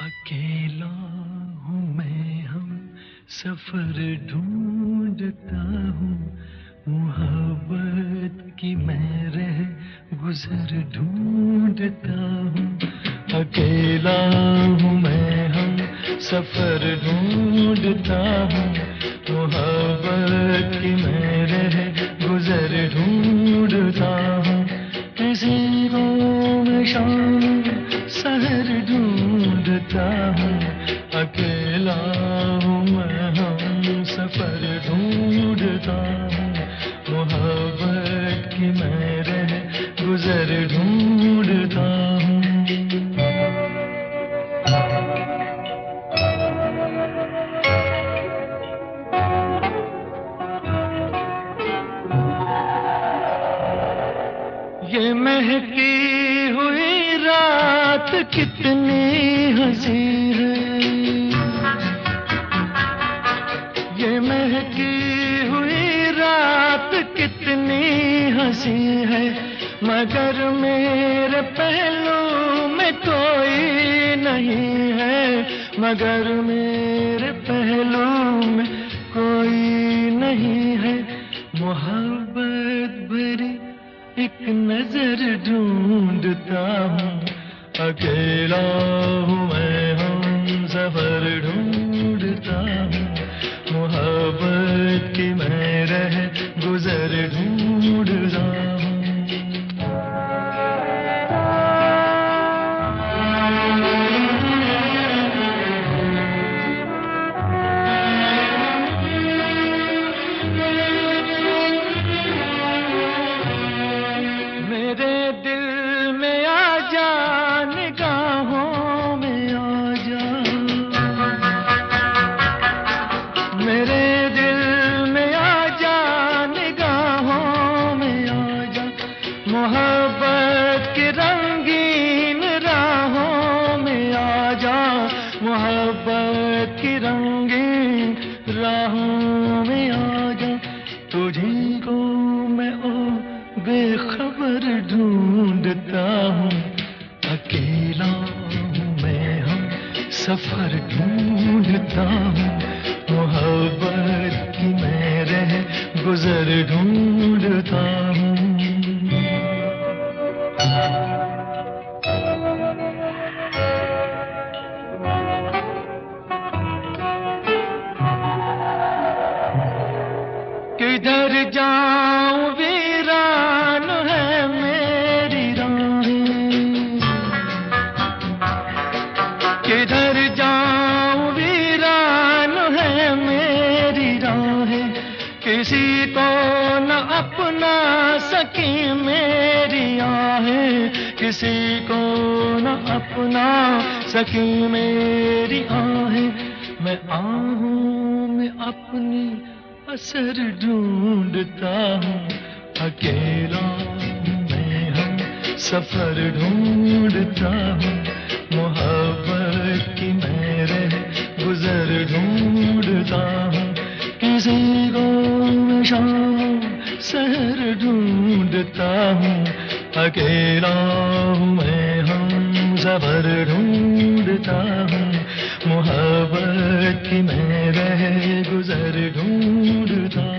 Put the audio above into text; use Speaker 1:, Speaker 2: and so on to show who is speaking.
Speaker 1: अकेला हूँ मैं, हम सफर ढूंढता हूँ, मोहब्बत की मैं रह गुजर ढूंढता हूँ। अकेला हूँ मैं, हम सफर ढूंढता हूँ, मोहब्बत की मैं रह गुजर ढूंढता हूँ। किसी को मैं शाम सहर ढूंढता हूँ, अकेला हूँ मैं, हम सफर ढूंढता हूँ, मोहब्बत की मैं रह गुजर ढूंढता हूँ। ये महकी हुई रात कितनी हंसी है, ये महकी हुई रात कितनी हंसी है, मगर मेरे पहलू में कोई नहीं है, मगर मेरे पहलू में कोई नहीं है। मोहब्बत भरी एक नजर ढूंढता हूँ, अकेला हूँ मैं, हम सफर ढूंढता हूँ, मोहब्बत की मैं रह गुजर ढूंढता हूँ। मेरे दिल में आ जा, निगाहों में आ जा, मेरे दिल में आ जा, निगाहों में आ जा, मोहब्बत की रंगीन राहों में आ जा, मोहब्बत की रंगीन राहों में आ जा। तुझी को मैं बेखबर ढूंढता हूँ, अकेला हूँ मैं, हम सफर ढूंढता हूँ, मोहब्बत की मैं रह गुजर ढूंढता हूँ। किधर जाऊं वीरान है मेरी राहें, किधर जाऊं वीरान है मेरी राहें, किसी को न अपना सकी मेरी आहें, किसी को न अपना सकी मेरी आहें। मैं आहूं में अपनी असर ढूंढता हूँ, अकेला मैं, हम सफर ढूंढता हूँ, मोहब्बत की मैं रह गुजर ढूंढता हूँ। किसी को मैं शाम सहर ढूंढता हूँ, अकेला हूँ मैं, हम सफर ढूंढता हूँ, मोहब्बत की मैं रह गुजर ढूंढता